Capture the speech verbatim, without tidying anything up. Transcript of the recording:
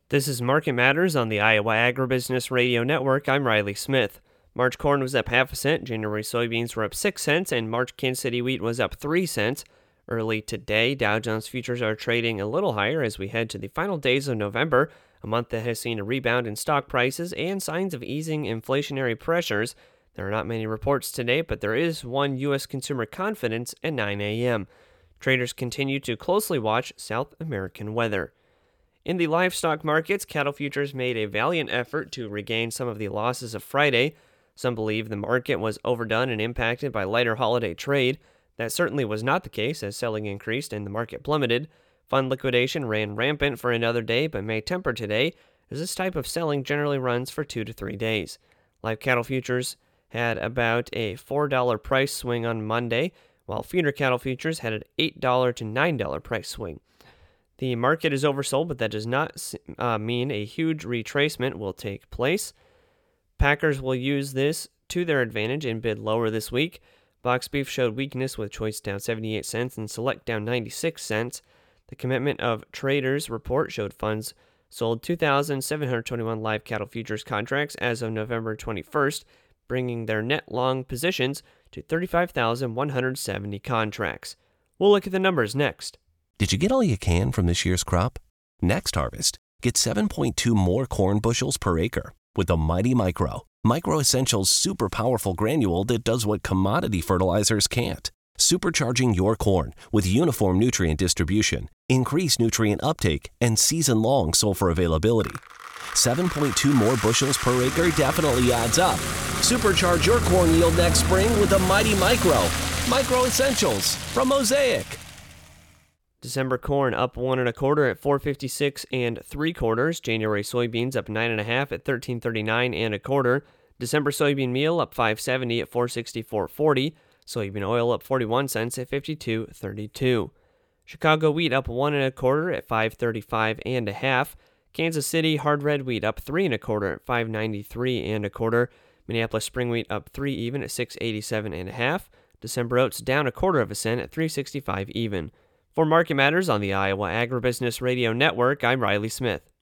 This is Market Matters on the Iowa Agribusiness Radio Network. I'm Riley Smith. March corn was up half a cent, January soybeans were up six cents, and March Kansas City wheat was up three cents. Early today, Dow Jones futures are trading a little higher as we head to the final days of November, a month that has seen a rebound in stock prices and signs of easing inflationary pressures. There are not many reports today, but there is one U S consumer confidence at nine a.m. Traders continue to closely watch South American weather. In the livestock markets, cattle futures made a valiant effort to regain some of the losses of Friday. Some believe the market was overdone and impacted by lighter holiday trade. That certainly was not the case, as selling increased and the market plummeted. Fund liquidation ran rampant for another day, but may temper today, as this type of selling generally runs for two to three days. Live cattle futures had about a four dollars price swing on Monday, while feeder cattle futures had an eight dollars to nine dollars price swing. The market is oversold, but that does not uh, mean a huge retracement will take place. Packers will use this to their advantage and bid lower this week. Box beef showed weakness with choice down seventy-eight cents and select down ninety-six cents. The Commitment of Traders report showed funds sold two thousand seven hundred twenty-one live cattle futures contracts as of November twenty-first, bringing their net long positions to thirty-five thousand one hundred seventy contracts. We'll look at the numbers next. Did you get all you can from this year's crop? Next harvest, get seven point two more corn bushels per acre with the Mighty Micro. Micro Essentials super powerful granule that does what commodity fertilizers can't. Supercharging your corn with uniform nutrient distribution, increased nutrient uptake, and season-long sulfur availability. seven point two more bushels per acre definitely adds up. Supercharge your corn yield next spring with the Mighty Micro. Micro Essentials from Mosaic. December corn up one and a quarter at four fifty-six and three quarters. January soybeans up nine and a half at thirteen thirty-nine and a quarter. December soybean meal up five seventy at four sixty-four forty. Soybean oil up forty-one cents at fifty-two thirty-two. Chicago wheat up one and a quarter at five thirty-five and a half. Kansas City hard red wheat up three and a quarter at five ninety-three and a quarter. Minneapolis spring wheat up three even at six eighty-seven and a half. December oats down a quarter of a cent at three sixty-five even. For Market Matters on the Iowa Agribusiness Radio Network, I'm Riley Smith.